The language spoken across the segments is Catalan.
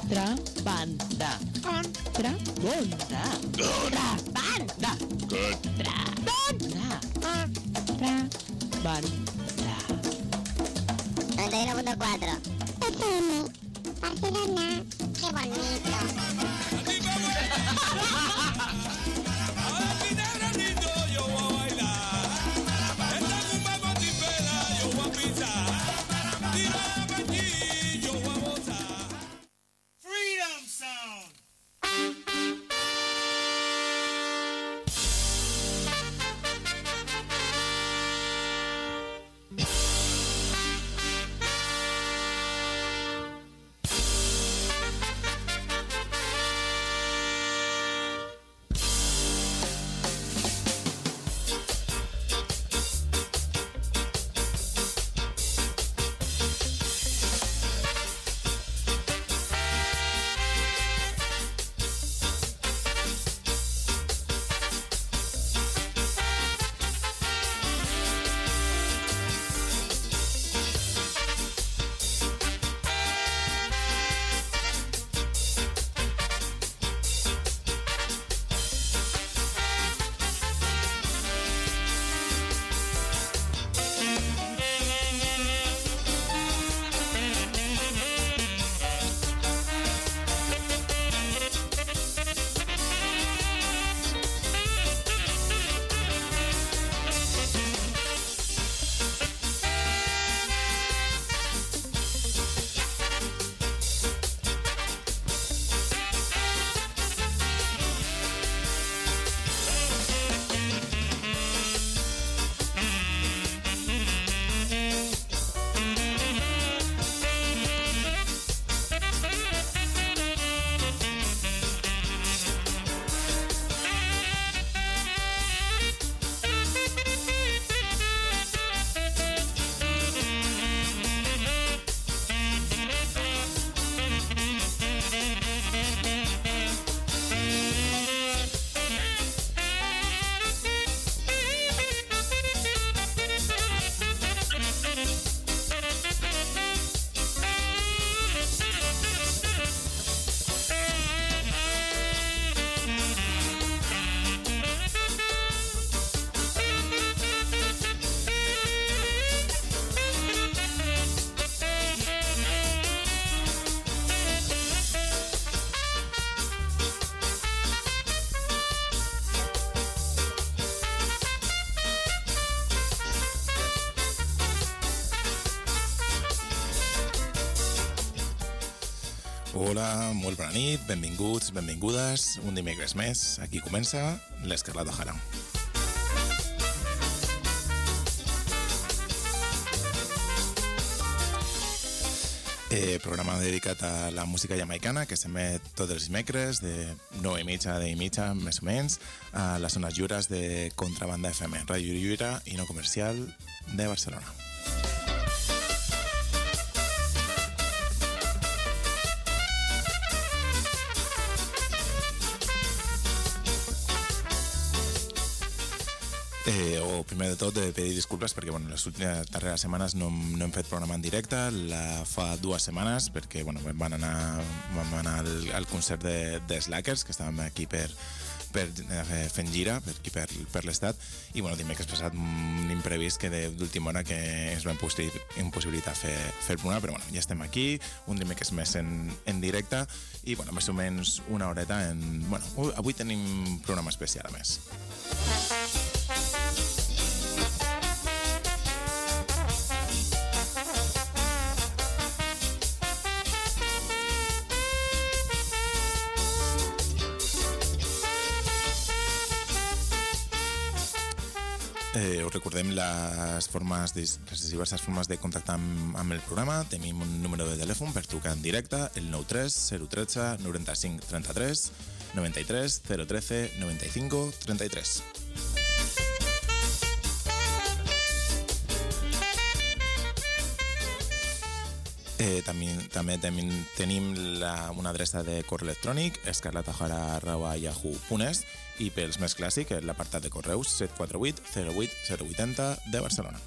Contrabanda. Contrabanda. Contrabanda. Contrabanda. 91.4 FM Barcelona. Qué bonito. Freedom Sound. Hola, molt bona nit, benvinguts, benvingudes. Un dimecres més, aquí comença l'Escarlat O'Hara. Programa dedicat a la música jamaicana que s'emet tots els dimecres de 9:30 a 10:30 més o menys a les zones lliures de Contrabanda FM, ràdio lliure i no comercial de Barcelona. O primer de tot pedir disculpes perquè les últimes darreres setmanes no hem fet programa en directe, fa 2 setmanes perquè vam anar al concert de Slackers, que estàvem aquí fent gira per l'estat, i dimecres passat un imprevist que d'última hora que ens va impossibilitar fer el programa, però ja estem aquí, un dimecres més en directe i més o menys una horeta avui tenim programa especial a més. Us recordem les diverses formes de contactar amb el programa. Tenim un número de telèfon per trucar en directe, el 93 013 95 33, 93 013 95 33. També tenim una adreça de correu electrònic, escarlatahara@yahoo.es, i pels més clàssics, l'apartat de correus 748 08 080 de Barcelona.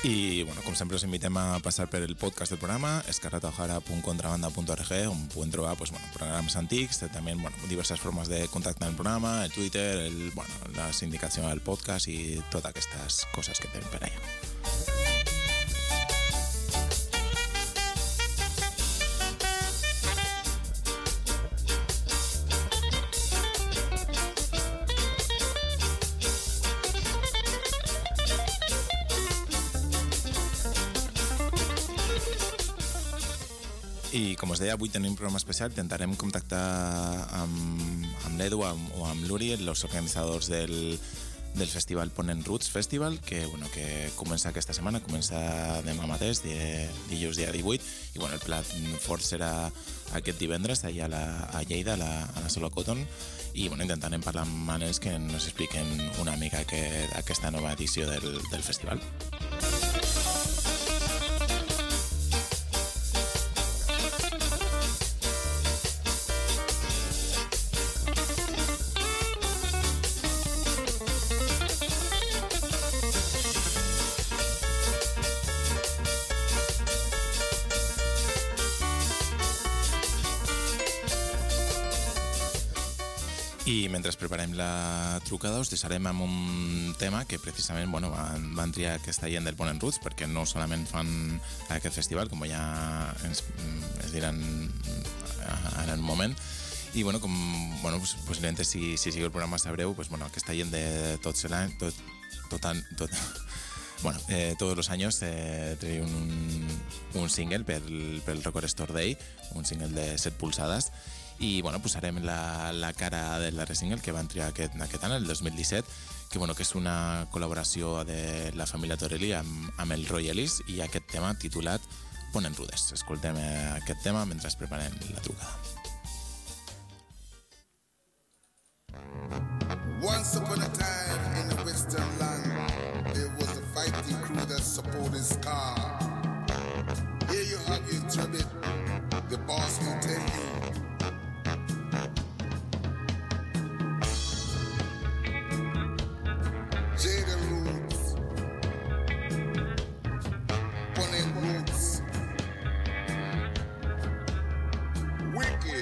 I, bueno, com sempre us invitem a passar per el podcast del programa, escarrataojara.contrabanda.org, on podem trobar pues, bueno, programes antics, també bueno, diverses formes de contactar el programa, el Twitter, la sindicació del podcast i totes aquestes coses que tenim per allà. I com us deia, avui tenim un programa especial. Intentarem contactar amb l'Edu o amb l'Uri, els organitzadors del festival Ponent Roots Festival, que comença aquesta setmana, comença demà mateix, dijous dia 18, i el plat fort serà aquest divendres allà a Lleida, a la Sola Cotton, i intentarem parlar amb ells que ens expliquen una mica aquesta nova edició del festival. I mentre preparem la trucada us deixarem amb un tema que precisament van triar aquesta gent del Ponent Roots, perquè no solament fan aquest festival, com ja ens diran ara en un moment, i posiblement si sigue el programa sabreu, aquesta gent de tots los años trae un single pel Record Store Day, un single de 7 polsades, i posarem la cara del darrer single que van triar aquest any, el 2017, que és una col·laboració de la família Torelli amb el Roy Ellis i aquest tema titulat Ponent Rudes. Escoltem aquest tema mentre preparem la trucada. Once upon a time in the western land there was a fighting crew that supported Scar. Here you have your tribute, the boss will tell you. Jada Roots, Ponent Roots, Wicked.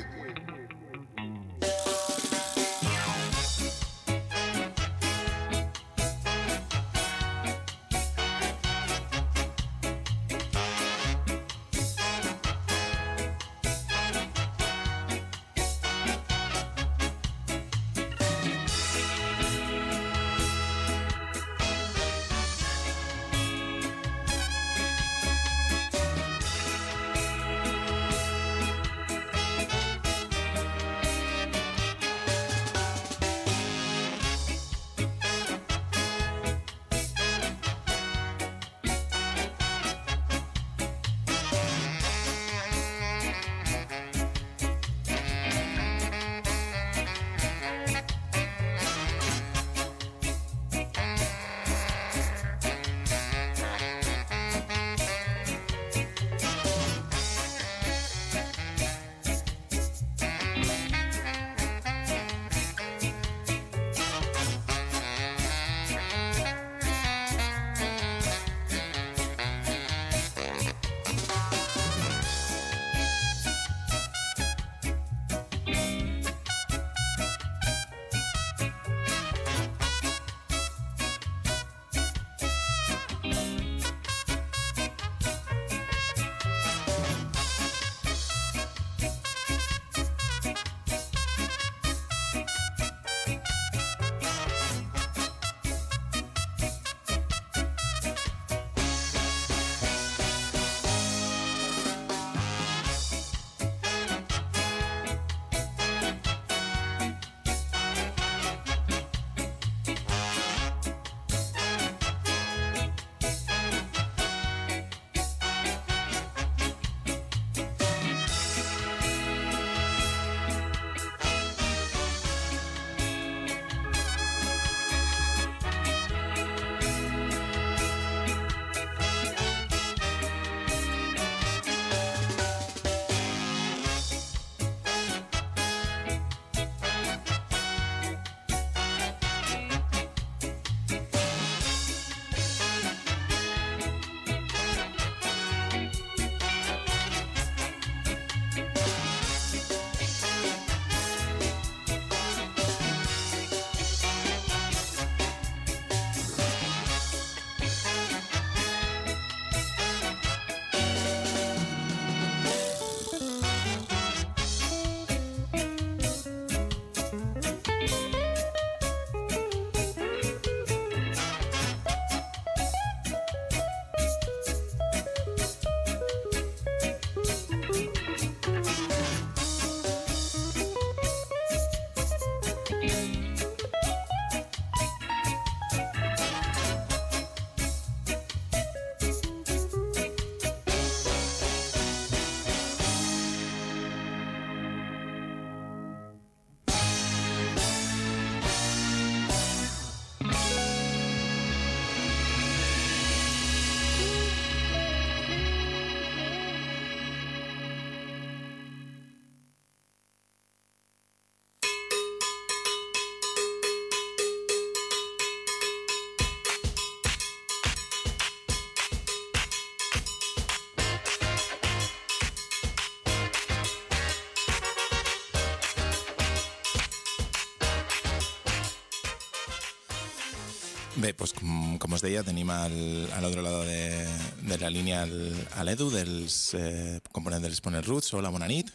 Bé, doncs, com us deia, tenim a l'altre lado de la línia a l'Edu, dels components dels Poner Roots. Hola, bona nit.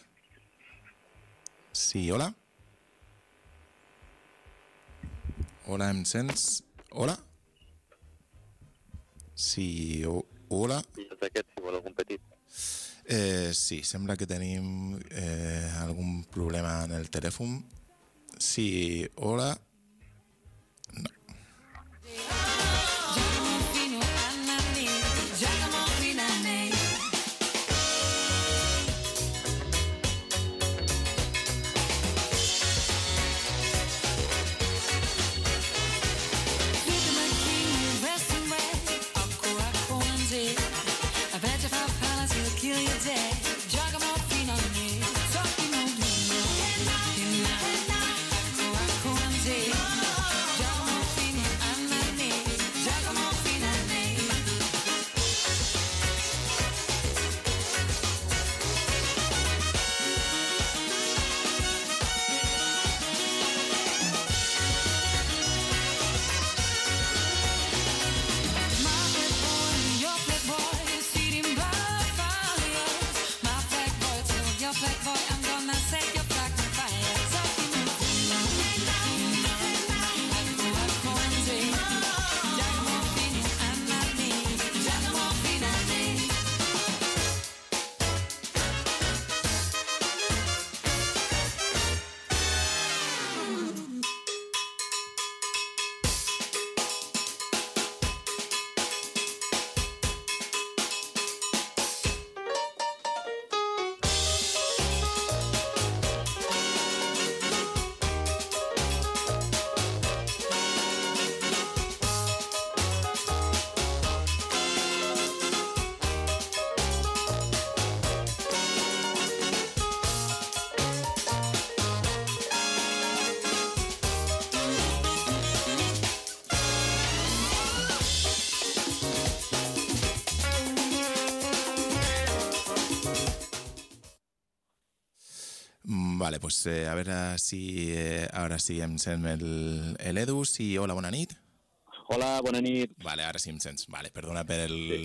Sí, hola? Hola, em sents? Hola? Sí, hola? I tot aquest, si vol algun petit. Sí, sembla que tenim algun problema en el telèfon. Sí, hola? No. Vale, pues a veure si ara sí em sent l'Edu. Sí, hola, bona nit. Hola, bona nit. Vale, ara sí em sents. Vale, perdona per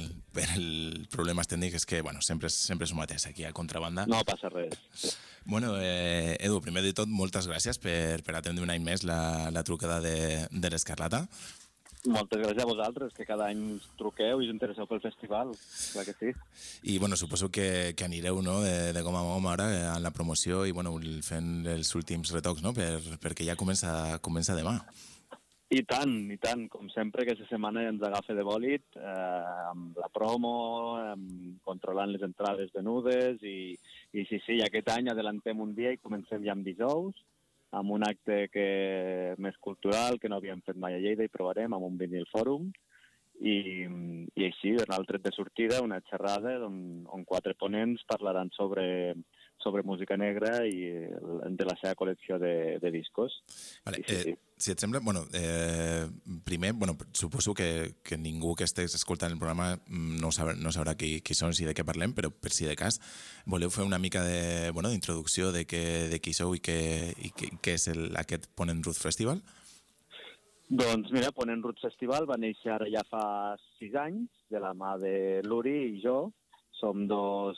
el problemes tècnics, és que, bueno, sempre és un mateix aquí a Contrabanda. No passa res. Bueno, Edu, primer de tot, moltes gràcies per atendre un any més la trucada de l'Escarlata. Moltes gràcies a vosaltres, que cada any truqueu i us interesseu pel festival. Clar que sí. I, bueno, suposo que anireu, no?, de gom a gom ara en la promoció i, bueno, fent els últims retocs, no?, perquè ja comença demà. I tant. Com sempre, aquesta setmana ens agafa de bòlit amb la promo, controlant les entrades venudes i sí, aquest any adelantem un dia i comencem ja amb dijous, amb un acte més cultural que no havíem fet mai a Lleida i provarem amb un vinil fòrum i així, en el tret de sortida, una xerrada on 4 ponents parlaran sobre música negra i de la seva col·lecció de discos. Vale, sí. Si et sembla, bueno, primer, bueno, suposo que ningú que estigués escoltant el programa no sabrà qui són i de què parlem, però per si de cas, voleu fer una mica d'introducció de qui sou i què és aquest Ponent Roots Festival? Doncs mira, Ponent Roots Festival va néixer ara ja fa 6 anys, de la mà de l'Uri i jo. Som dos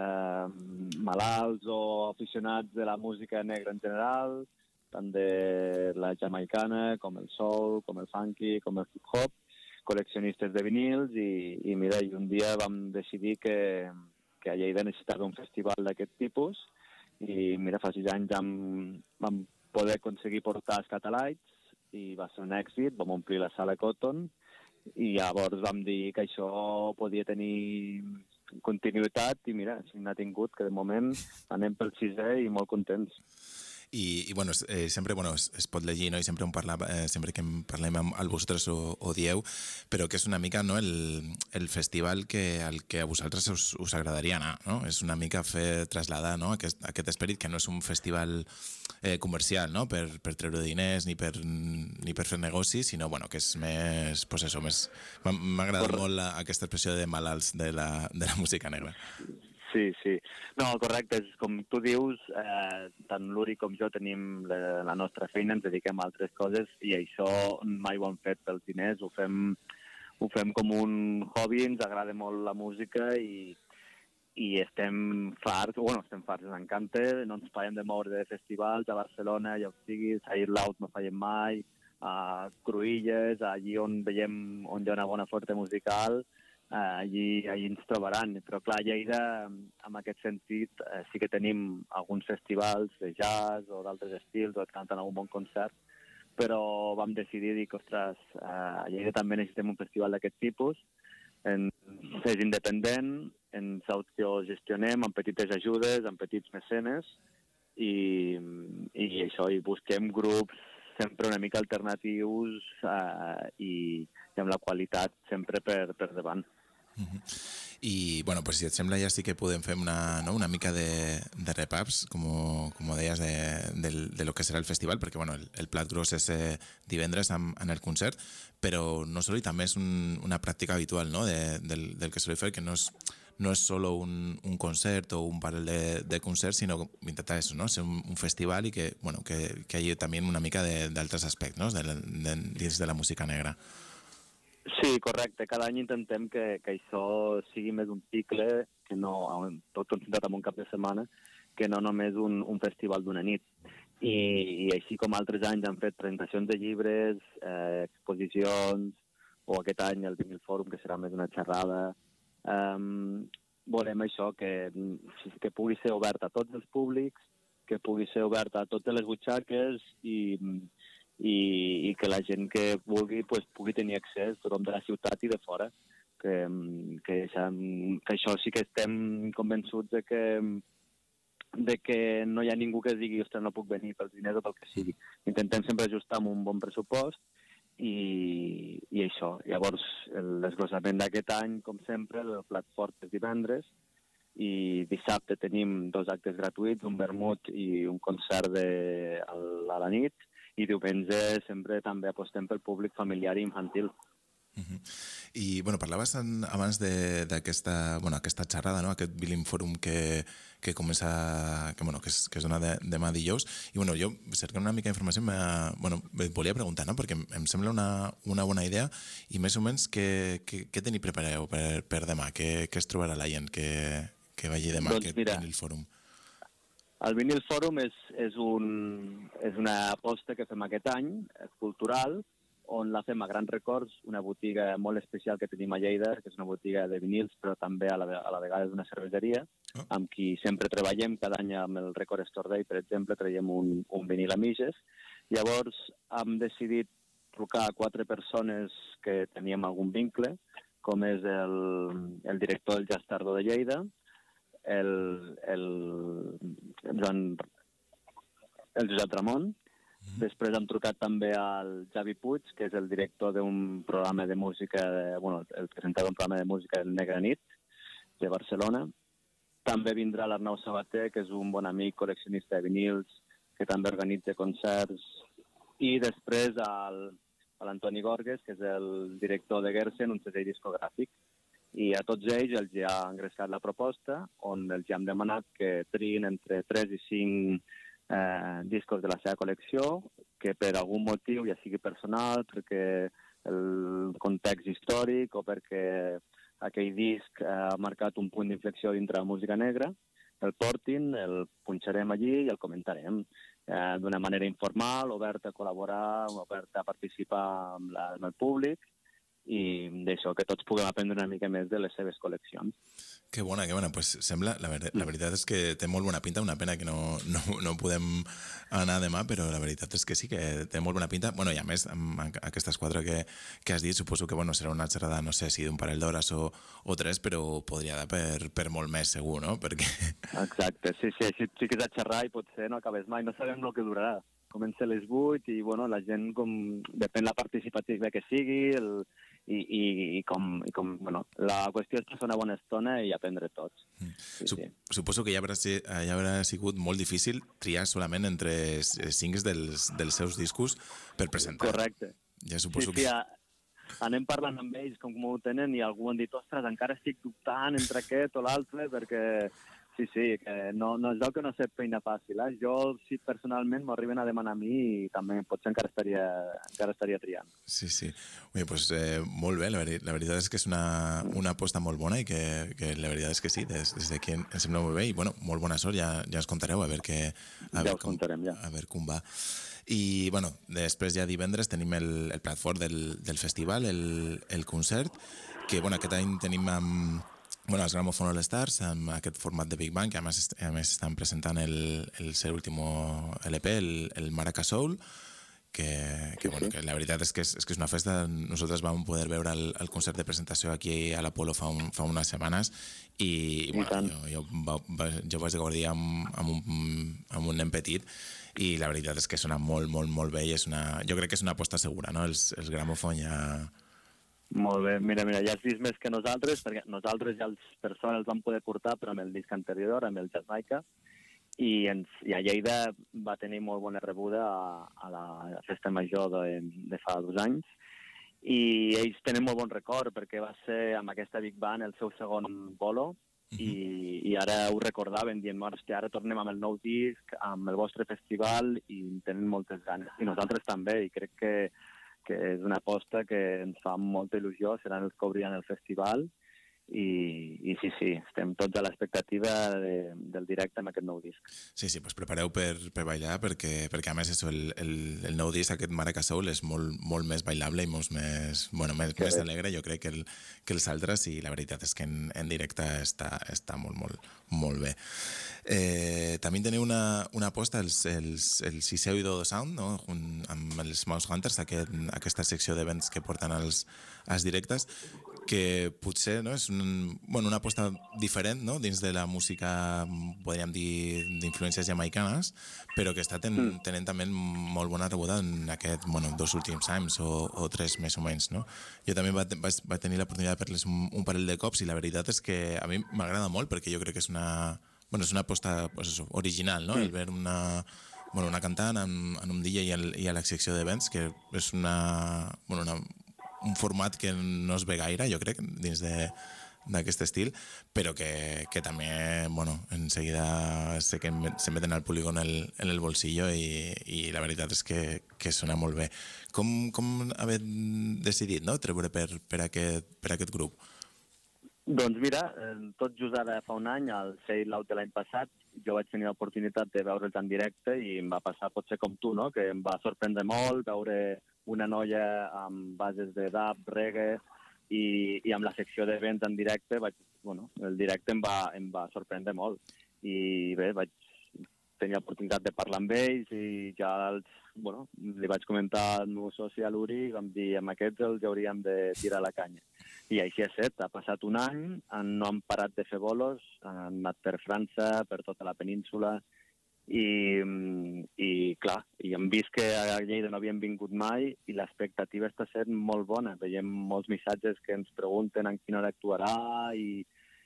malalts o aficionats de la música negra en general, tant de la jamaicana com el soul, com el funky, com el hip-hop, col·leccionistes de vinils i mira, i un dia vam decidir que a Lleida necessitava un festival d'aquest tipus i mira, fa 6 anys vam poder aconseguir portar els Catalites i va ser un èxit, vam omplir la sala Cotton i llavors vam dir que això podia tenir continuïtat i mira, si n'ha tingut, que de moment anem pel 6è i molt contents. I bueno, sempre es pot llegir, no? I sempre sempre que parlem amb vosaltres ho dieu, però que és una mica, no, el festival al que a vosaltres us agradaria anar, no? És una mica traslladar, no, aquest esperit que no és un festival comercial, no, per treure diners ni per fer negocis, sinó bueno, que és més, pues eso, més... M'ha agradat molt aquesta expressió de malalts de la música negra. Sí, sí. No, correcte, és com tu dius, tant l'Uri com jo tenim la nostra feina, ens dediquem a altres coses i això mai ho hem fet pels diners, ho fem com un hobby, ens agrada molt la música i estem farts, ens encanta, no ens parem de moure de festivals a Barcelona, ja ho sigui, a Loud no fallem mai, a Cruïlles, allí on veiem on hi ha una bona oferta musical, allí ens trobaran. Però clar, a Lleida, en aquest sentit, sí que tenim alguns festivals de jazz o d'altres estils, o et canten algun bon concert, però vam decidir dir que, ostres, a Lleida també necessitem un festival d'aquest tipus, és independent, ens autogestionem amb petites ajudes, amb petits mecenes, i això, i busquem grups sempre una mica alternatius i amb la qualitat sempre per davant. I, bueno, pues si et sembla ja sí que podem fer una mica de repaps, com deies, de lo que serà el festival, perquè bueno, el plat gros és divendres en el concert, però no solo, i també és una pràctica habitual, no? del que soleu fer, que no és solo un concert o un parell de concerts, sinó intentar eso, ¿no? Ser un festival i que hi hagi també una mica d'altres aspectes, ¿no? Dins de la música negra. Sí, correcte. Cada any intentem que això sigui més un cicle, que no tot concentrat en un cap de setmana, que no només un festival d'una nit. I així com altres anys han fet presentacions de llibres, exposicions, o aquest any el Vinyl Forum, que serà més una xerrada. Volem això, que pugui ser obert a tots els públics, que pugui ser obert a totes les butxaques i que la gent que vulgui pugui tenir accés, tothom de la ciutat i de fora. Que això sí que estem convençuts de que no hi ha ningú que digui ostres, no puc venir pels diners o pel que sigui. Intentem sempre ajustar amb un bon pressupost i això. Llavors, l'esglossament d'aquest any, com sempre, el plat fort és divendres i dissabte tenim 2 actes gratuïts, un vermut i un concert a la nit, i diumenge sempre també apostem pel públic familiar i infantil. I parlaves abans d'aquesta xerrada, no? Aquest Vinyl Forum que comença, que es dona demà dijous, i jo cercant una mica d'informació et volia preguntar, no? Perquè em sembla una bona idea, i més o menys què teniu prepareu per demà? Què es trobarà la gent que vagi demà a aquest Vinyl Forum? El Vinyl Forum és una aposta que fem aquest any, cultural, on la fem a Grans Records, una botiga molt especial que tenim a Lleida, que és una botiga de vinils, però també a la vegada és una cerveseria, amb qui sempre treballem. Cada any amb el Record Store Day, per exemple, traiem un vinil a mitges. Llavors hem decidit trucar a 4 persones que teníem algun vincle, com és el director del Jazz Tardor de Lleida, el Josep Ramon. Després hem trucat també al Javi Puig, que és el director d'un programa de música, el presentador d'un programa de música del Negra Nit, de Barcelona. També vindrà l'Arnau Sabater, que és un bon amic col·leccionista de vinils, que també organitza concerts. I després a l'Antoni Gorges, que és el director de Gersen, un segell discogràfic. I a tots ells els ha engreixat la proposta, on els hem demanat que triïn entre 3 i 5 discos de la seva col·lecció, que per algun motiu, ja sigui personal, perquè el context històric o perquè aquell disc ha marcat un punt d'inflexió dintre la música negra, el portin, el punxarem allí i el comentarem d'una manera informal, oberta a col·laborar, oberta a participar amb el públic, i d'això, que tots puguem aprendre una mica més de les seves col·leccions. Que bona. Pues sembla, la veritat és que té molt bona pinta, una pena que no podem anar demà, però la veritat és que sí que té molt bona pinta. I a més, amb aquestes 4 que has dit, suposo que serà una xerrada, no sé si d'un parell d'hores o 3, però podria dar per molt més, segur, no? Perquè... Exacte, sí, així sí que és a xerrar i potser no acabes mai, no sabem el que durarà. Comença a les 8 i la gent, depèn la participativa que sigui, la qüestió és passar una bona estona i aprendre tots. Suposo que ja haurà sigut molt difícil triar solament entre singles dels seus discos per presentar. Correcte. Ja suposo sí, que... anem parlant amb ells com ho tenen i algú han dit, ostres, encara estic dubtant entre aquest o l'altre, perquè sí, que no es veu que no sé feina fàcil. Jo, si personalment m'arriben a demanar a mi, i també potser encara estaria triant. Sí. Oye, pues molt bé, la veritat és que és una aposta molt bona i que la veritat és que sí, des d'aquí em sembla molt bé i bueno, molt bona sort, ja ens contareu a veure com va. I bueno, després ja divendres tenim el plat fort del festival, el concert, que bueno, aquest any tenim els Gramophone All Stars amb aquest format de Big Bang, que a més estan presentant el seu último LP, el Maracas Soul, que la veritat és que és una festa. Nosaltres vam poder veure el concert de presentació aquí a l'Apolo fa unes setmanes i bueno, jo vaig gaudir amb un nen petit i la veritat és que sona molt, molt, molt bé i jo crec que és una aposta segura, no? Els Gramophone ja... Molt bé, mira, ja has vist més que nosaltres, perquè nosaltres ja els persones els vam poder portar, però amb el disc anterior, amb el Jamaica, i a Lleida va tenir molt bona rebuda a la festa major de fa 2 anys, i ells tenen molt bon record, perquè va ser amb aquesta Big Band el seu segon bolo, i ara ho recordaven, dient, hòstia, ara tornem amb el nou disc, amb el vostre festival, i tenen moltes ganes. I nosaltres també, i crec que és una aposta que ens fa molta il·lusió, seran els que obriran el festival i sí, estem tots a l'expectativa del directe amb aquest nou disc. Sí, pues prepareu per ballar perquè a més el nou disc, aquest Maracas Soul, és molt més bailable i molt més alegre, jo crec, que els altres, i la veritat és que en directe està molt bé. També teniu una aposta, el Siseu i Dodo Sound, no? Amb els Mouse Hunters, aquesta secció d'events que porten als directes, que potser no, és una aposta diferent, no? Dins de la música, podríem dir, d'influències jamaicanes, però que està tenint també molt bona rebuda en aquest, 2 últims anys o 3 més o menys, no? Jo també vaig tenir l'oportunitat de fer-les un parell de cops i la veritat és que a mi m'agrada molt perquè jo crec que és una aposta original, no? El veure una cantant en un DJ i a la secció d'events, que és un format que no es ve gaire, jo crec, dins d'aquest estil, però que també, en seguida sé que se meten al polígon en el bolsillo i la veritat és que sona molt bé. Com haver decidit, no?, treure per aquest grup? Doncs mira, tot just ara fa un any, al Say Loud de l'any passat, jo vaig tenir l'oportunitat de veure'ls en directe i em va passar potser com tu, no?, que em va sorprendre molt veure una noia amb bases de dub, reggae, i amb la secció d'events en directe, el directe em va sorprendre molt. I bé, vaig tenir l'oportunitat de parlar amb ells i ja li vaig comentar al meu soci, a l'Uri, i vam dir, amb aquests els hauríem de tirar la canya. I així és set, ha passat un any, no han parat de fer bolos, han anat per França, per tota la península, i clar, i hem vist que a Lleida no havien vingut mai i l'expectativa està sent molt bona. Veiem molts missatges que ens pregunten en quina hora actuarà i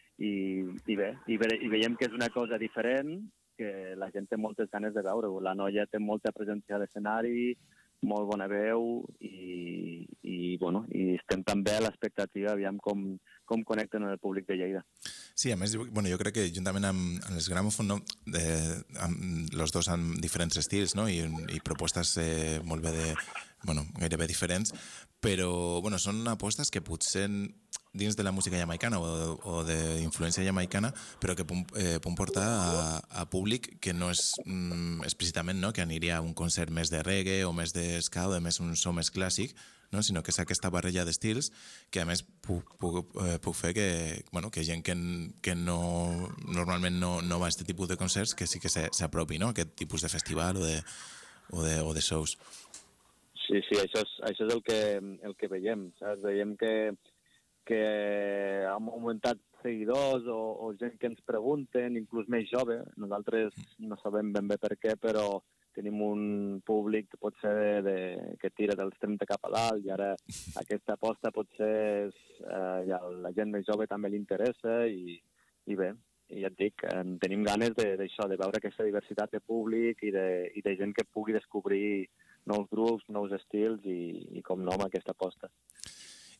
veiem que és una cosa diferent, que la gent té moltes ganes de veure-ho. La noia té molta presència a l'escenari, molt bona veu i estem també a l'expectativa, aviam com connecten amb el públic de Lleida. Sí, a més, jo crec que juntament amb els Gramophone, els dos amb diferents estils, no? I propostes molt bé gairebé diferents, però són apostes que potser dins de la música jamaicana o d'influència jamaicana, però que poden portar a públic que no és explícitament, no?, que aniria a un concert més de reggae o més de ska o de més un so més clàssic, no?, sinó que és aquesta barreja d'estils que a més puc fer que gent que normalment no va a aquest tipus de concerts que sí que s'apropi, no?, a aquest tipus de festival o de shows. Sí, això és el que veiem, saps? Veiem que han augmentat seguidors o gent que ens pregunten, inclús més jove. Nosaltres no sabem ben bé per què, però tenim un públic que pot ser que tira dels 30 cap a dalt i ara aquesta aposta potser la gent més jove també li interessa i bé, ja et dic, tenim ganes d'això, de veure aquesta diversitat de públic i de gent que pugui descobrir nous grups, nous estils i com no, amb aquesta aposta.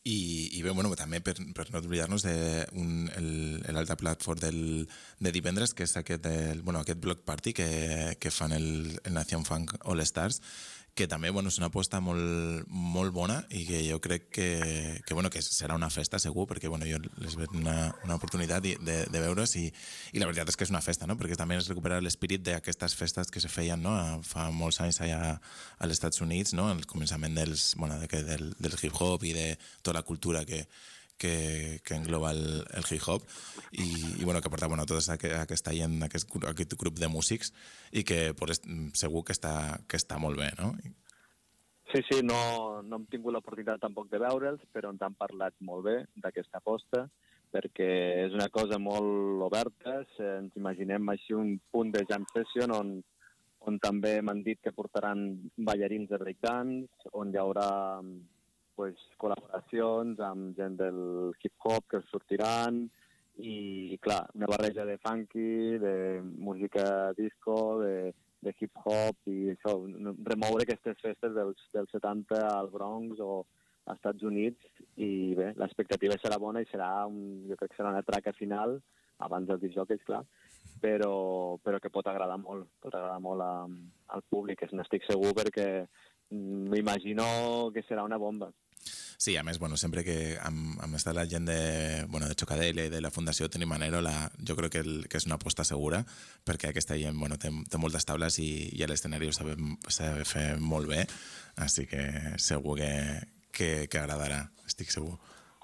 I bé, bueno, també per no oblidar-nos de l'altre platform de divendres, que és aquest block party que fan el Nación Funk All Stars, que també és una aposta molt bona i que jo crec que serà una festa segur, perquè jo les veig una oportunitat de veure's i la veritat és que és una festa, no? Perquè també es recupera l'espírit d'aquestes festes que se feien, no? Fa molts anys allà als Estats Units, no? El començament del hip-hop i de tota la cultura que engloba el hip-hop i que porta tota aquesta gent, aquest grup de músics i que segur que està molt bé, no? Sí, no hem tingut l'oportunitat tampoc de veure'ls, però ens han parlat molt bé d'aquesta aposta, perquè és una cosa molt oberta, ens imaginem així un punt de jam session on també m'han dit que portaran ballarins de breakdance, on hi haurà col·laboracions amb gent del hip-hop que sortiran i, clar, una barreja de funky, de música disco, de hip-hop i això, remoure aquestes festes dels 70 al Bronx o als Estats Units i bé, l'expectativa serà bona i jo crec que serà una traca final abans dels discjòqueis, clar, però que pot agradar molt al públic, n'estic segur perquè m'imagino que serà una bomba. Sí, a més, sempre que hem estat la gent de Chocadella i de la Fundació Toni Manero, jo crec que és una aposta segura, perquè aquesta gent té moltes taules i a l'escenari ho sabe fer molt bé, així que segur que agradarà, estic segur.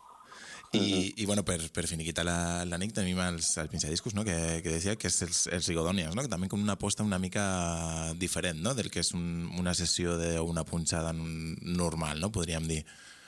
I per finiquitar la nit tenim els pinxadiscos, no? que decía que és els Rigodonias, no? Que també com una aposta una mica diferent, no? Del que és una sessió o una punxada normal, no? Podríem dir.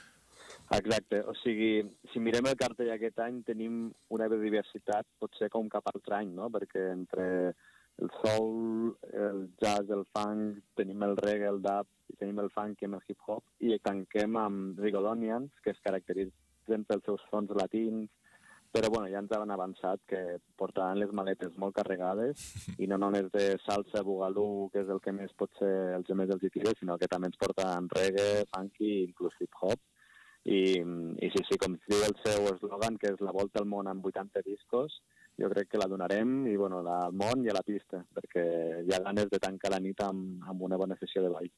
Exacte, o sigui, si mirem el cartell aquest any tenim una biodiversitat potser com cap altre any, no? Perquè entre el soul, el jazz, el funk, tenim el reggae, el dub, tenim el funk i el hip-hop, i tanquem amb Rigodonians, que es caracteritzen pels seus sons latins, però ja ens han avançat que portaran les maletes molt carregades i no només de salsa, bugalú, que és el que més potser els més els hi tira, sinó que també ens portaran reggae, funky, inclús hip-hop. I sí, com diu el seu eslògan, que és la volta al món amb 80 discos, jo crec que la donarem al món i a la pista, perquè hi ha ganes de tancar la nit amb una bona sessió de ball.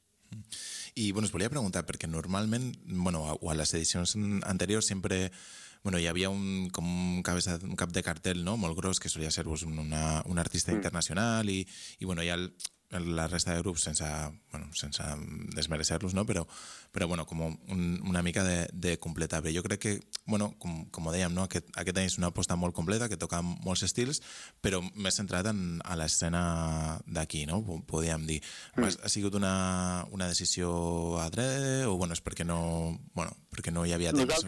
I us volia preguntar, perquè normalment, o a les edicions anteriors sempre hi havia un cap de cartel, no? Molt gros, que solia ser un artista internacional i hi ha la resta de grups sense desmereixer-los, no? Però com una mica de completar bé. Jo crec que, com dèiem, no? Aquest any és una aposta molt completa, que toca molts estils, però més centrat a l'escena d'aquí, no? Podríem dir. Ha sigut una decisió adrede o és perquè no hi havia temps?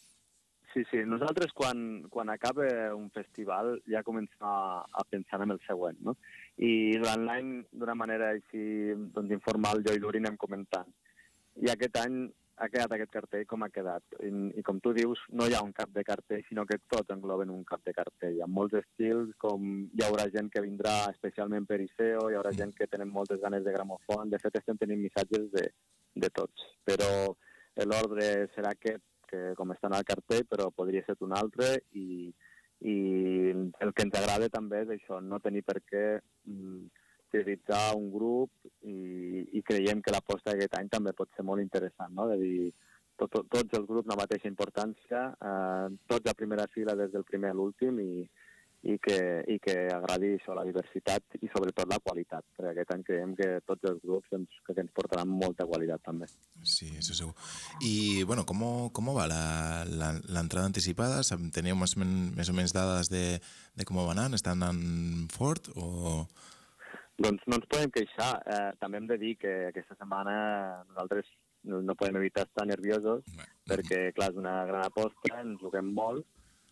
Nosaltres quan acaba un festival ja comencem a pensar en el següent, no? I durant l'any, d'una manera així informal, jo i l'Uri anem comentant. I aquest any ha quedat aquest cartell com ha quedat. I com tu dius, no hi ha un cap de cartell, sinó que tots engloben un cap de cartell. Amb molts estils, com hi haurà gent que vindrà especialment per Iseo, hi haurà gent que tenen moltes ganes de gramofon. De fet, estem tenint missatges de tots. Però l'ordre serà aquest, que com està en el cartell, però podria ser un altre, i el que ens agrada també és això, no tenir per què prioritzar un grup i creiem que l'aposta d'aquest any també pot ser molt interessant, no? De dir, tots els grups la mateixa importància, tots a primera fila des del primer a l'últim i que agradi això, la diversitat i sobretot la qualitat, perquè aquest any creiem que tots els grups que ens portaran molta qualitat també. Sí, això segur. I, com va l'entrada anticipada? Teníeu més o menys dades de com va anar? Estan anant fort o...? Doncs no ens podem queixar. També hem de dir que aquesta setmana nosaltres no podem evitar estar nerviosos perquè, clar, és una gran aposta, ens juguem molt,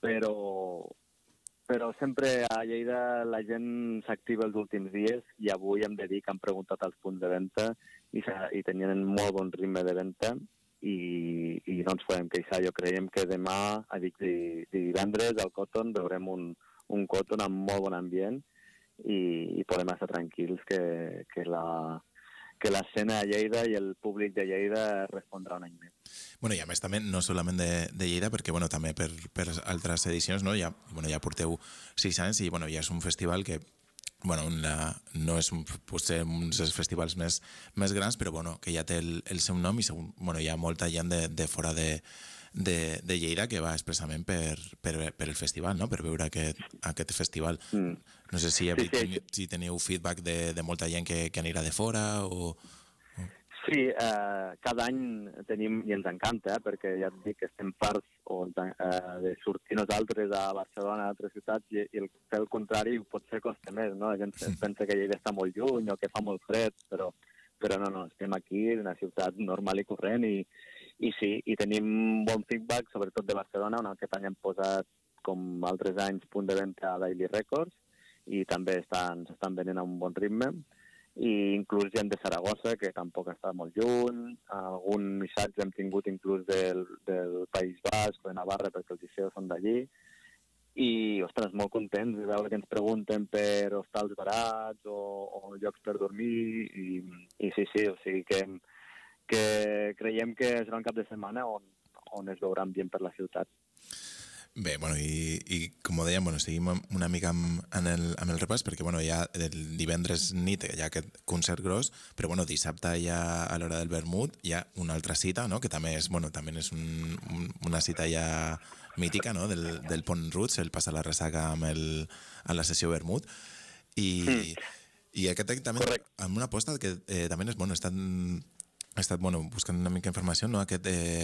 però sempre a Lleida la gent s'activa els últims dies i avui hem de dir que han preguntat als punts de venda i tenien molt bon ritme de venda i no ens podem queixar. Jo creiem que demà, divendres, al Cotton veurem un Cotton amb molt bon ambient i podem estar tranquils que que l'escena a Lleida i el públic de Lleida respondrà un any més. Bueno, i a més també, no solament de Lleida, perquè bueno, també per altres edicions, no? Ja porteu 6 anys i bueno, ja és un festival que bueno, no és potser un dels festivals més grans, però bueno, que ja té el seu nom i bueno, hi ha molta gent de fora de Lleida que va expressament per el festival, no? Per veure aquest festival. No sé si teniu feedback de molta gent que anirà de fora o... Sí, cada any tenim, i ens encanta, perquè ja et dic que estem farts de sortir nosaltres a Barcelona, a altres ciutats, i fer el contrari potser costa més, no? La gent pensa que Lleida està molt lluny o que fa molt fred, però no, estem aquí, en una ciutat normal i corrent, i sí, i tenim bon feedback, sobretot de Barcelona, on aquest any hem posat, com altres anys, punt de venda a Daily Records, i també s'estan venent a un bon ritme, i inclús gent de Saragossa, que tampoc està molt lluny, algun missatge hem tingut inclús del País Basc o de Navarra, perquè els liceus són d'allí, i, ostres, molt contents de veure que ens pregunten per hostals barats o llocs per dormir, i sí, o sigui que creiem que serà un cap de setmana on es veurà ambient per la ciutat. Bé, bueno, i com dèiem, bueno, seguim una mica amb el repàs, perquè bueno, ja el divendres nit hi ha aquest concert gros, però bueno, dissabte ja a l'hora del vermut hi ha una altra cita, no? Que també és una cita ja mítica, no? Del Pont Roots, el passar la ressaca amb la sessió vermut, i aquest any també amb una aposta que també és, bueno, he estat buscant una mica d'informació, no? Aquest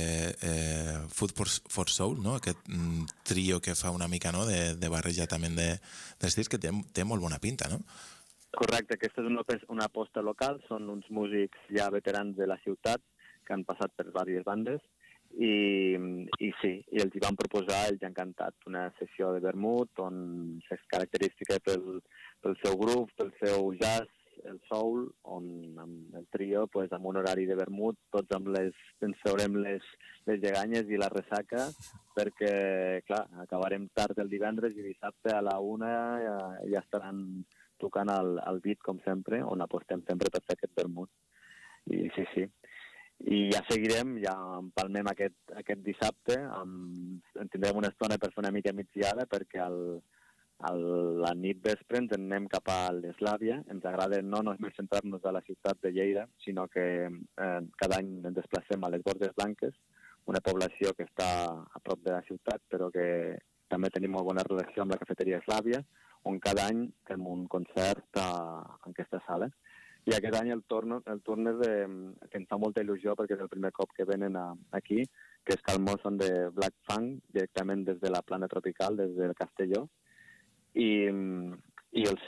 Food for Soul, no? Aquest trio que fa una mica, no? de barreja també d'estils que té molt bona pinta, no? Correcte, aquesta és una aposta local, són uns músics ja veterans de la ciutat que han passat per diverses bandes i sí, i els hi van proposar, ells han cantat una sessió de vermut on és característica pel seu grup, pel seu jazz, el soul, on amb el trio, pues, amb un horari de vermut, tots ens veurem les lleganyes i la ressaca, perquè, clar, acabarem tard el divendres i dissabte a la 1 ja estaran tocant el beat, com sempre, on apostem sempre per fer aquest vermut. I sí. I ja seguirem, ja empalmem aquest dissabte, tindrem una estona per fer una mica migdiada, perquè la nit vespre ens anem cap a l'Eslàvia. Ens agrada no només centrar-nos a la ciutat de Lleida, sinó que cada any ens desplacem a les Borges Blanques, una població que està a prop de la ciutat, però que també tenim molt bona relació amb la cafeteria Eslàvia, on cada any fem un concert en aquesta sala. I aquest any el torn és que ens fa molta il·lusió, perquè és el primer cop que venen aquí, que és que el són de Black Funk, directament des de la plana tropical, des del Castelló, i el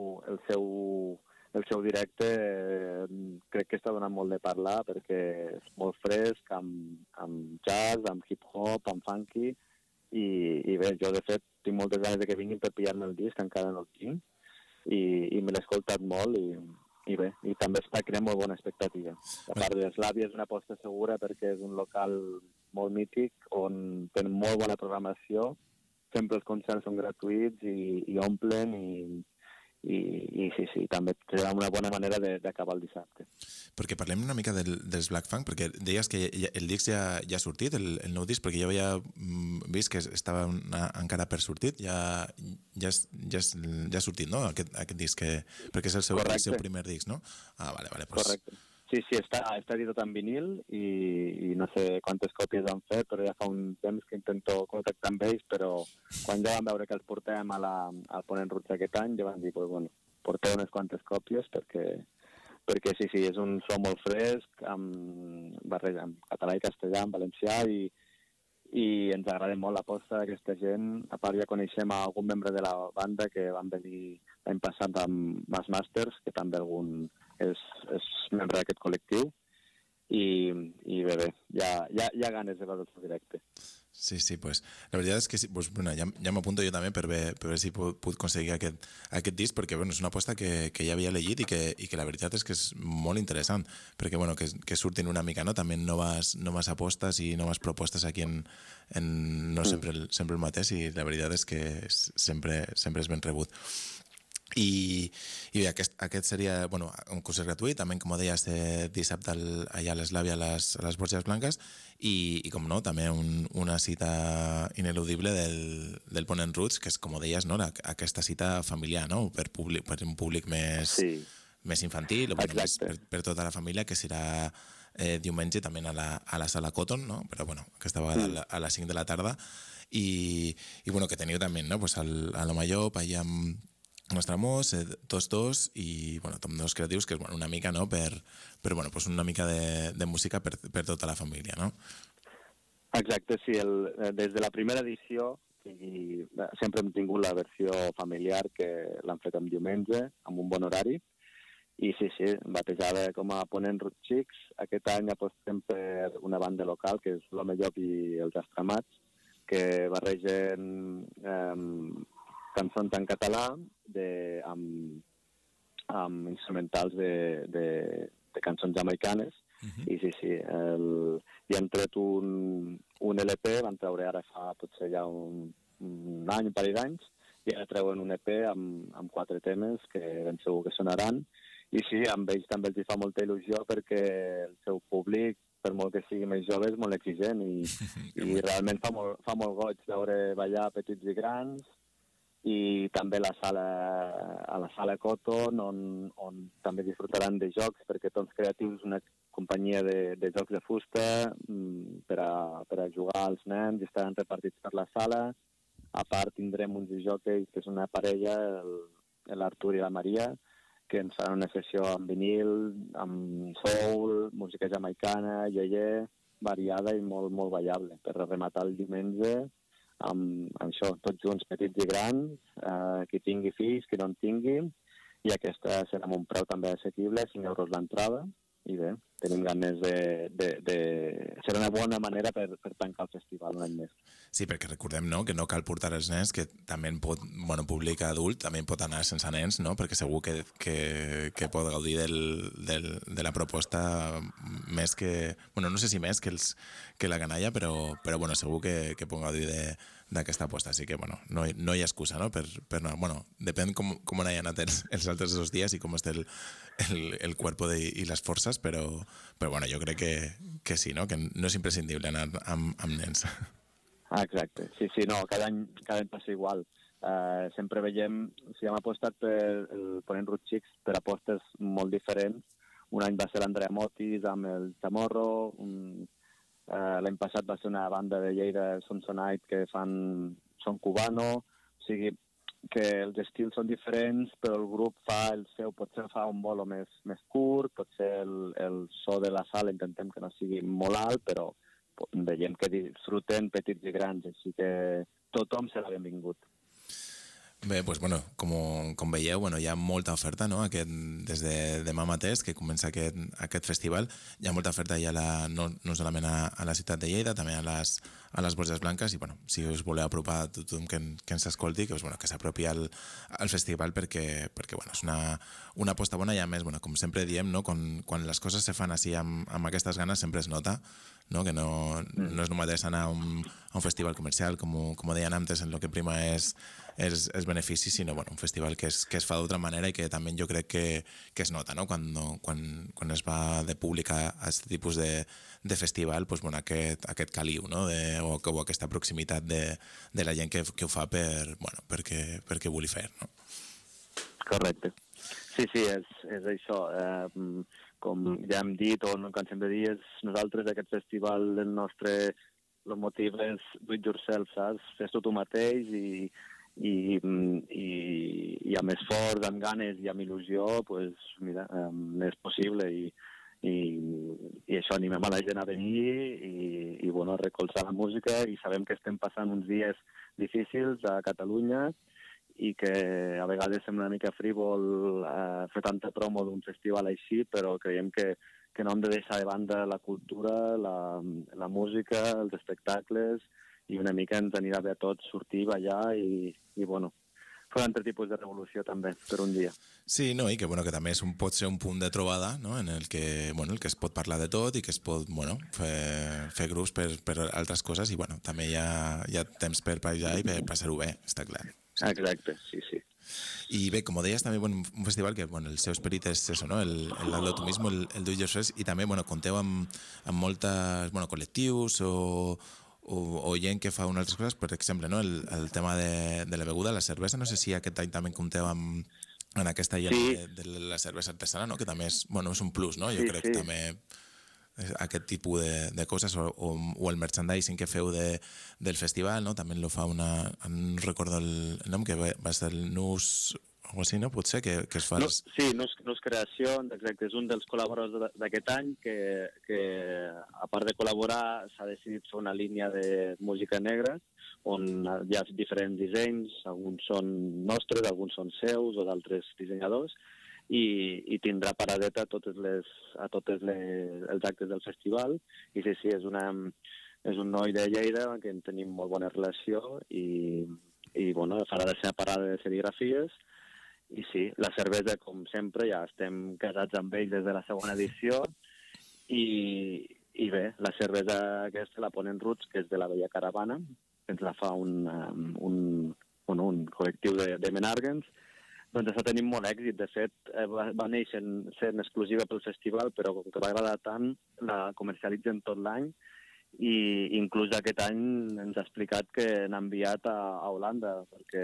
seu directe crec que està donant molt de parlar, perquè és molt fresc, amb jazz, amb hip-hop, amb funky, i bé, jo de fet tinc moltes ganes que vinguin per pillar-me el disc, encara no el tinc, i me l'he escoltat molt, i bé, i també està creant molt bona expectativa. A part d'Eslàvia és una aposta segura, perquè és un local molt mític, on tenen molt bona programació, sempre els concerts són gratuïts i omplen, i sí, també serà una bona manera d'acabar el dissabte. Perquè parlem una mica dels Black Funk, perquè deies que el disc ja ha sortit, el nou disc, perquè jo havia vist que estava encara per sortit, ja ha sortit, no?, aquest disc, perquè és el seu primer disc, no? Ah, vale. Pues... Correcte. Sí, està editat en vinil i no sé quantes còpies han fet, però ja fa un temps que intento contactar amb ells, però quan ja vam veure que els portàvem al Ponent Roots aquest any, ja van dir, pues, bueno, porteu unes quantes còpies, perquè sí, és un so molt fresc, amb barreja en català i castellà, en valencià, i ens agrada molt l'aposta d'aquesta gent. A part ja coneixem algun membre de la banda que van venir l'any passat amb Mass Masters, que també és membre d'aquest col·lectiu, i bé, ja hi ha ganes de veure el directe. Sí, pues la veritat és que sí, pues, bueno, ja m'apunto jo també per veure si puc aconseguir aquest disc, perquè bueno, és una aposta que ja havia llegit i que la veritat és que és molt interessant, perquè bueno, que surtin una mica, no? També noves apostes i noves propostes aquí no sempre el mateix, i la veritat és que sempre és ben rebut. I bé, aquest seria un concert gratuït, també, com deies, dissabte allà a l'Eslàvia a les Borges Blanques, i com no, també una cita ineludible del Ponent Roots, que és, com deies, no, aquesta cita familiar, no? Per un públic més infantil, més per tota la família, que serà diumenge també a la Sala Cotton, no? Però aquesta vegada a les 5 de la tarda, i que teniu també, no? Pues a lo Mallop, allà amb Nostre Mos, tots dos, i també dos creatius, que és una mica, no? Per una mica de música per tota la família, no? Exacte, sí. Des de la primera edició sempre hem tingut la versió familiar, que l'han fet en diumenge, amb un bon horari, i sí, batejada com a Ponent Roots Xics. Aquest any apostem per una banda local, que és l'Home Llop i els Astramats, que barregen cançons en català amb instrumentals de cançons jamaicanes. I sí, i han tret un LP, van treure ara fa potser ja un any, un parell d'anys, i ara treuen un EP amb 4 temes que ben segur que sonaran. I sí, amb ells també els fa molta il·lusió, perquè el seu públic, per molt que sigui més jove, és molt exigent, i realment fa molt goig veure ballar petits i grans, i també a la sala Cotton, on també disfrutaran de jocs, perquè Tons Creatius és una companyia de jocs de fusta per a jugar als nens, i estaran repartits per la sala. A part tindrem uns jockeys, que és una parella, l'Artur i la Maria, que ens faran una sessió amb vinil, amb soul, música jamaicana, iaié, variada i molt, molt ballable, per rematar el diumenge amb això, tots junts, petits i grans, qui tingui fills, qui no en tingui, i aquesta serà amb un preu també assequible, 5 euros l'entrada, i bé, tenim ganes serà una bona manera per tancar el festival un any més. Sí, perquè recordem, no?, que no cal portar els nens, que també públic adult també pot anar sense nens, no?, perquè segur que pot gaudir de la proposta més que... no sé si més que la canalla, però segur que pot gaudir d'aquesta aposta. Així que, no hi ha excusa, no?, per no. Depèn com han anat els altres 2 dies i com està el cuerpo i les forces, però jo crec que sí, no?, que no és imprescindible anar amb nens. Exacte, sí, no, cada any passa igual. Sempre veiem, hem apostat per el Ponent Roots Xics per apostes molt diferents. Un any va ser l'Andrea Motis amb el Chamorro, l'any passat va ser una banda de Lleida, Sonsonite, que fan son cubano, o sigui que els estils són diferents, però el grup fa el seu, potser fa un bolo més curt, potser el so de la sala intentem que no sigui molt alt, però veiem que disfruten petits i grans, així que tothom serà benvingut. Bé, com veieu, hi ha molta oferta, no? Des de demà mateix, que comença aquest festival, hi ha molta oferta ja no solament a la ciutat de Lleida, també a les Borges Blanques, i si us voleu apropar a tothom que ens escolti, que s'apropi al festival, perquè és una aposta bona, i a més, com sempre diem, no? Quan les coses se fan així amb aquestes ganes sempre es nota, no? Que no és el mateix anar a un festival comercial, com deien antes, en el que prima és benefici, sinó un festival que es fa d'altra manera, i que també jo crec que es nota, no? Quan es va de públic a aquest tipus de festival, aquest caliu, no? O aquesta proximitat de la gent que ho fa perquè vulgui fer, no? Correcte. Sí, és això. Com ja hem dit, o no em cansem de dir, nosaltres aquest festival, el motiu és do it yourself, saps? Fes tu mateix, i amb esforç, amb ganes i amb il·lusió, és possible, i això, animem a la gent a venir i a recolzar la música, i sabem que estem passant uns dies difícils a Catalunya, i que a vegades sembla una mica frívol fer tanta promo d'un festival així, però creiem que no hem de deixar de banda la cultura, la música, els espectacles, i una mica ens anirà bé a tots sortir, ballar i fer un altre tipus de revolució també per un dia. Sí, no, i que també pot ser un punt de trobada, no? En el que es pot parlar de tot, i que es pot fer grups per altres coses, i també hi ha temps per ballar i per passar-ho bé, està clar. Exacte, sí. I bé, com deies, també un festival que el seu esperit és eso, no? El hazlo tú mismo, el do it yourself, i també compteu amb moltes col·lectius o gent que fa unes altres coses, per exemple, no? El tema de la beguda, la cervesa, no sé si aquest any també compteu amb aquesta gent de la cervesa artesana, no? Que també és un plus, no? Jo crec que també aquest tipus de coses o el merchandising que feu del festival, no? També lo fa no recordo el nom, que va ser el Nus o així, no? Potser que es fa... Sí, Nus Creacions, exacte, és un dels col·laboradors d'aquest any que a part de col·laborar s'ha decidit fer una línia de música negra on hi ha diferents dissenys, alguns són nostres, alguns són seus o d'altres dissenyadors, i tindrà paradeta a tots els actes del festival. I sí, és un noi de Lleida amb qui tenim molt bona relació i farà la seva parada de serigrafies. I sí, la cervesa, com sempre, ja estem casats amb ell des de la segona edició i bé, la cervesa aquesta, la Ponent Roots, que és de la Vella Caravana, que ens la fa un col·lectiu de Menàrguens. Doncs està tenint molt èxit. De fet, va néixer sent exclusiva pel festival, però com que va agradar tant, la comercialitzen tot l'any i inclús aquest any ens ha explicat que n'ha enviat a Holanda, perquè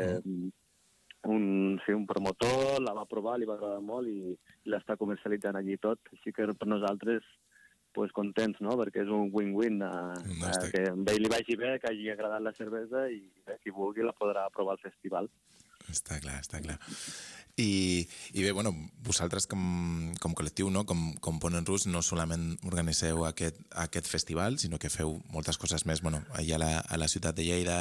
un promotor la va provar, li va agradar molt i l'està comercialitzant allí tot. Així que per nosaltres contents, no? Perquè és un win-win, que a ell li vagi bé, que hagi agradat la cervesa i qui vulgui la podrà provar al festival. Està clar. I bé, vosaltres com col·lectiu, no? Com Ponent Roots, no solament organitzeu aquest festival, sinó que feu moltes coses més allà a la ciutat de Lleida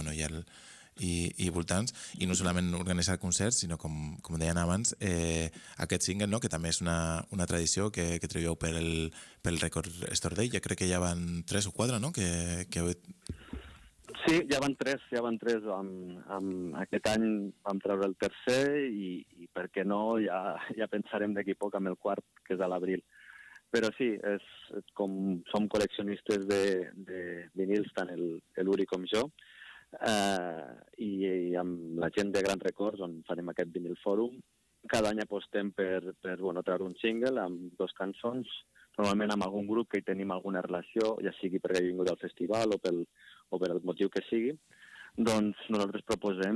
i voltants, i no solament organitzar concerts, sinó, com deien abans, aquest single, no? Que també és una tradició que traieu pel Record Store Day. Ja crec que ja van 3 o 4, no? Sí, ja van tres. Aquest any vam treure el tercer i per què no, ja pensarem d'aquí poc amb el quart, que és a l'abril. Però sí, com som col·leccionistes de vinils, tant l'Uri com jo, i amb la gent de Gran Records, on farem aquest vinil fòrum, cada any apostem per treure un single amb 2 cançons, normalment amb algun grup que hi tenim alguna relació, ja sigui perquè hagi vingut al festival o per el motiu que sigui, doncs nosaltres proposem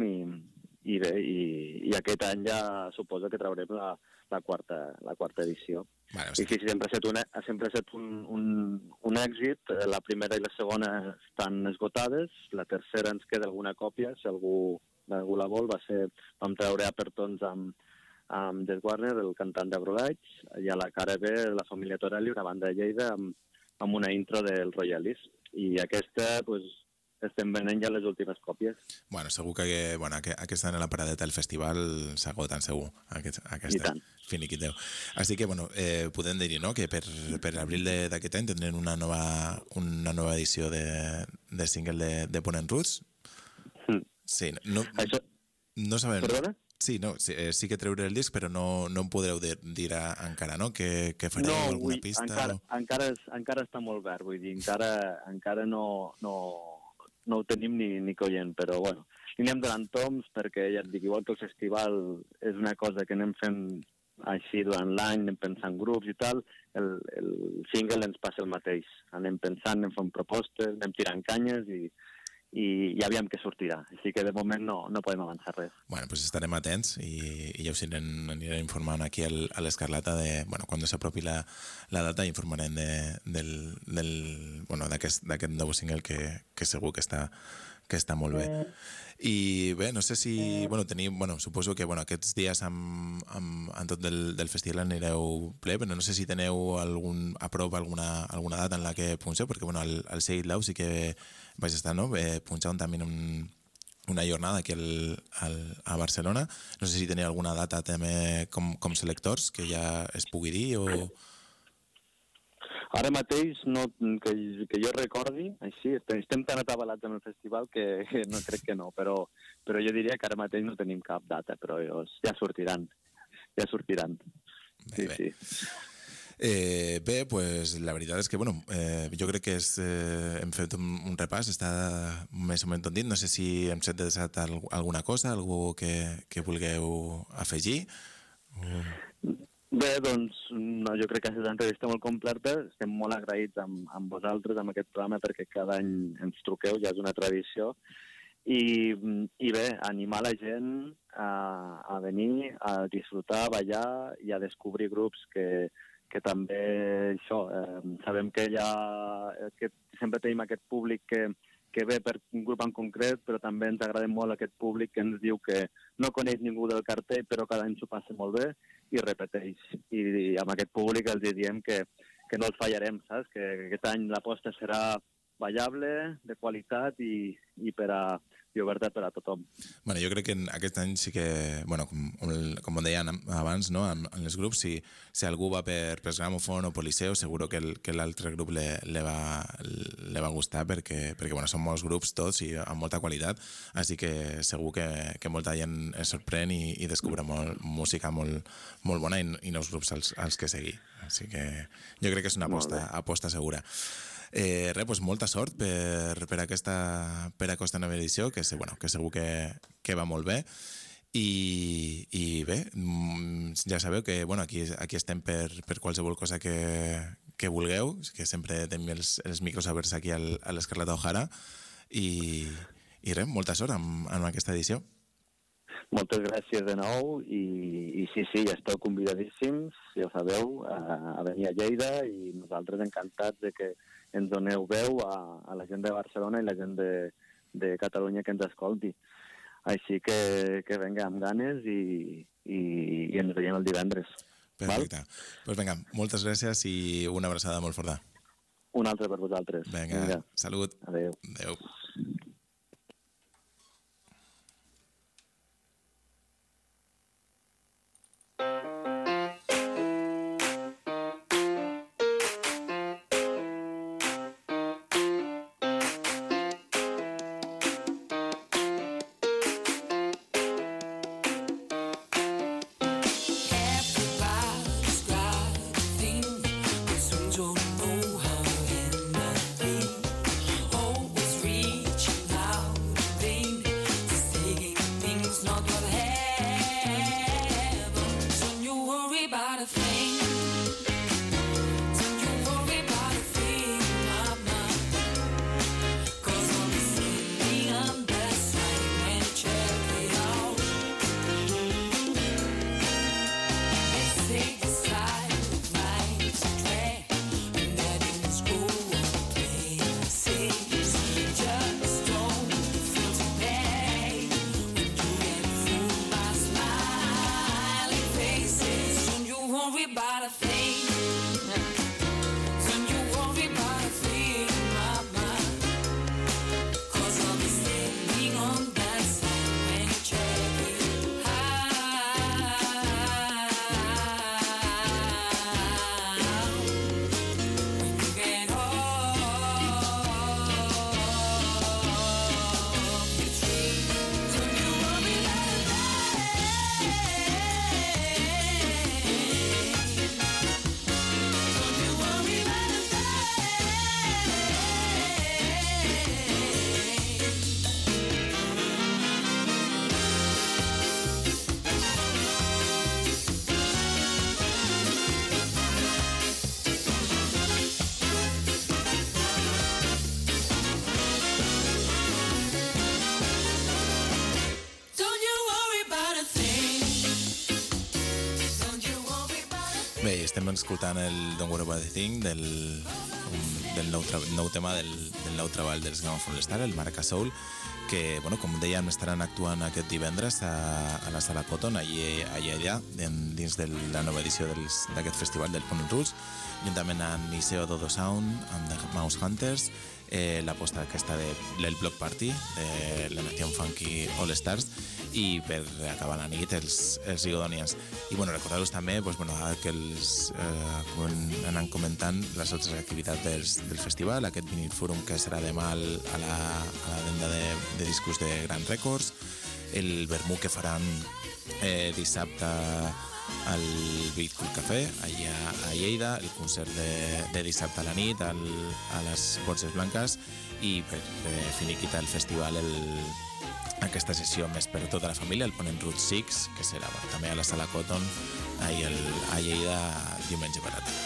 i aquest any ja suposo que traurem la quarta edició. Vale, I sí, sempre ha estat un èxit. La primera i la segona estan esgotades, la tercera ens queda alguna còpia, si algú la vol. Vam treure Apertons amb Des Warner, el cantant de Brodats, i a la cara B, la família Torelli, una banda de Lleida, amb una intro del Royalis. I aquesta, estem venent ja les últimes còpies. Segur que aquest any a la paradeta del festival s'agoten, segur, aquesta finiquiteu. Així que, podem dir, no?, que per abril d'aquest any tindrem una nova edició de single de Ponent Roots. Sí, no sabem... Perdona? Sí, sí que treure el disc, però no em podreu dir encara, no?, que fareu alguna pista. Encara està molt verd, vull dir, encara no ho tenim ni collent, però i anem donant toms, perquè ja et dic, igual que el festival és una cosa que anem fent així durant l'any, anem pensant grups i tal, el single ens passa el mateix. Anem pensant, anem fent propostes, anem tirant canyes i aviam què sortirà. Així que de moment no podem avançar res. Estarem atents i ja us anirem informant aquí a l'Escarlata de quan s'apropi la data, informarem d'aquest nou single que segur que està molt bé. I bé, no sé si suposo que aquests dies en tot del festival anireu ple, però no sé si teniu a prop alguna data en la que punxeu, perquè al Seguit Lau sí que vaig estar, no?, punxant també una jornada aquí a Barcelona. No sé si teniu alguna data també com selectors que ja es pugui dir o... Ara mateix, que jo recordi, així, estem tan atabalats amb el festival que no crec que no, però jo diria que ara mateix no tenim cap data, però ja sortiran. Bé. Sí. Bé, pues, la veritat és que jo crec que hem fet un repàs, està més o menys tot dit. No sé si hem set desat alguna cosa, algú que vulgueu afegir. Bé, doncs, no, jo crec que ha estat una entrevista molt completa. Estem molt agraïts amb vosaltres, amb aquest programa, perquè cada any ens truqueu, ja és una tradició. I bé, animar la gent a venir, a disfrutar, a ballar i a descobrir grups que també això, sabem que que sempre tenim aquest públic que ve per un grup en concret, però també ens agrada molt aquest públic que ens diu que no coneix ningú del cartell, però cada any s'ho passa molt bé i repeteix. I amb aquest públic els diem que no els fallarem, saps? Que aquest any l'aposta serà ballable, de qualitat i oberta per a tothom. Bueno, jo crec que aquest any sí que, com deien abans, no? en els grups, si algú va per Gramofon o Poliseo, seguro que l'altre grup le va gustar perquè són molts grups tots i amb molta qualitat, així que segur que molta gent es sorprèn i descobre música molt bona i nous grups als que seguir. Així que jo crec que és una aposta segura. Pues molta sort per aquesta nova edició, que segur que va molt bé. I bé, ja sabeu que aquí estem per qualsevol cosa que vulgueu, que sempre tenim els micros oberts aquí a l'Escarlata O'Hara. I res, molta sort amb aquesta edició. Moltes gràcies de nou i sí, ja esteu convidadíssims, ja ho sabeu, a venir a Lleida i nosaltres encantats de que ens doneu veu a la gent de Barcelona i la gent de Catalunya que ens escolti. Així que vinga amb ganes i ens veiem el divendres. Perfecte. Doncs vinga, moltes gràcies i una abraçada molt forta. Una altra per vosaltres. Vinga, salut. Adéu. Adéu. Bé, estem escoltant el Don't Worry About a Thing del nou tema del nou treball dels Gramofon Lestar, el Maraca Soul, que, com dèiem, estaran actuant aquest divendres a la Sala Cotton, allà dins de la nova edició d'aquest festival del Pony Rules, juntament amb Iseo Dodo Sound, amb The Mouse Hunters, l'aposta aquesta del Block Party, de la Nación Funky All Stars, i per acabar la nit els Igodonians. I recordar-vos també que anant comentant les altres activitats del festival, aquest Vinyl Forum que serà demà a la venda de discos de Gran Records, el vermú que faran dissabte al Beat Cool Café, allà a Lleida, el concert de dissabte a la nit a les Borges Blanques i per finiquitar el festival aquesta sessió més per a tota la família, el Ponent Route 6, que serà també a la Sala Cotton a Lleida diumenge per la tarda.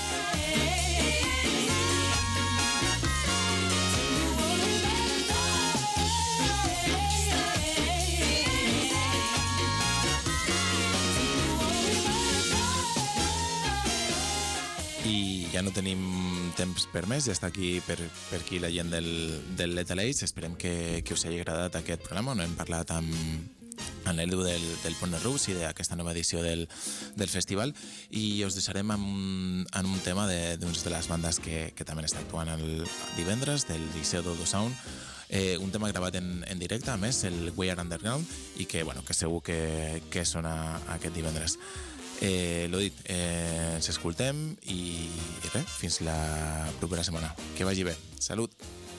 I ja no tenim temps per més, ja està aquí per aquí la gent del Lethal Age. Esperem que us hagi agradat aquest programa on hem parlat amb l'Edu del Ponent Route i d'aquesta nova edició del festival, i us deixarem en un tema d'unes de les bandes que també està actuant el divendres, del Liceu d'Odo Sound, un tema gravat en directe, a més, el We Are Underground, i que segur que sona aquest divendres. L'ho dit, ens escoltem i res, fins la propera setmana. Que vagi bé. Salut!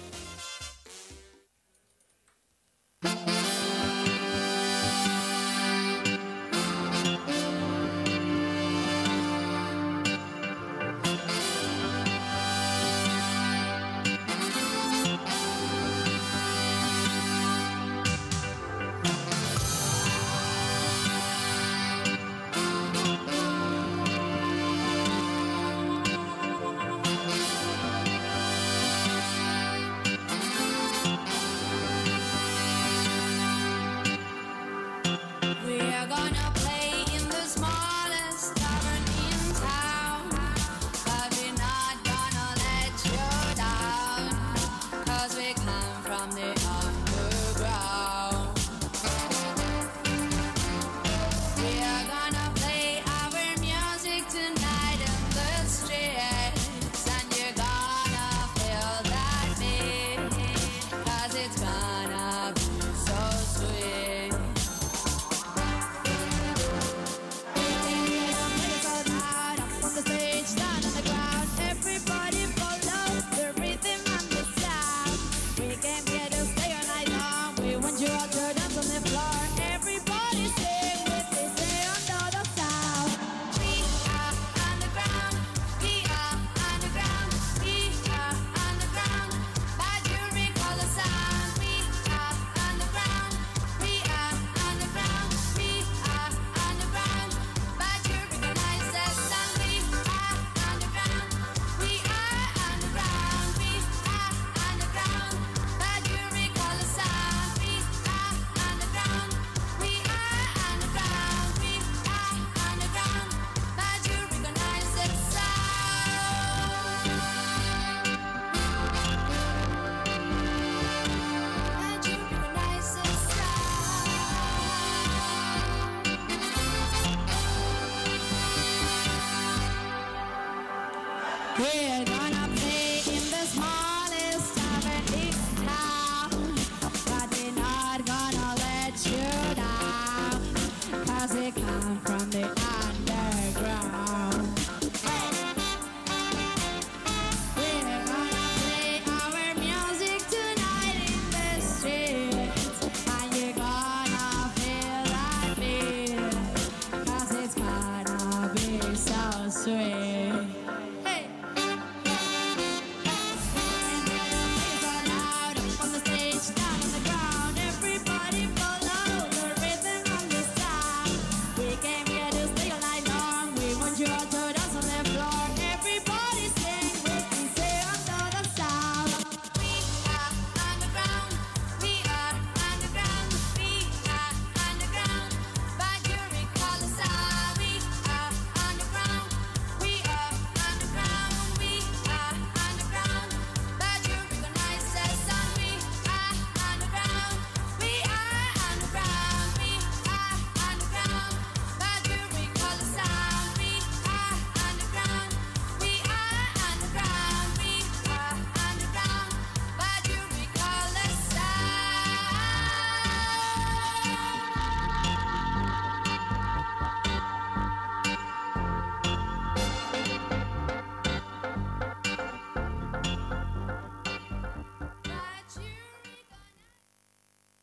We're gonna play in the smallest tavern in town, but we're not gonna let you down, 'cause we come from the underground. We're gonna play our music tonight in the streets, and you're gonna feel that beat, 'cause it's gonna be so sweet.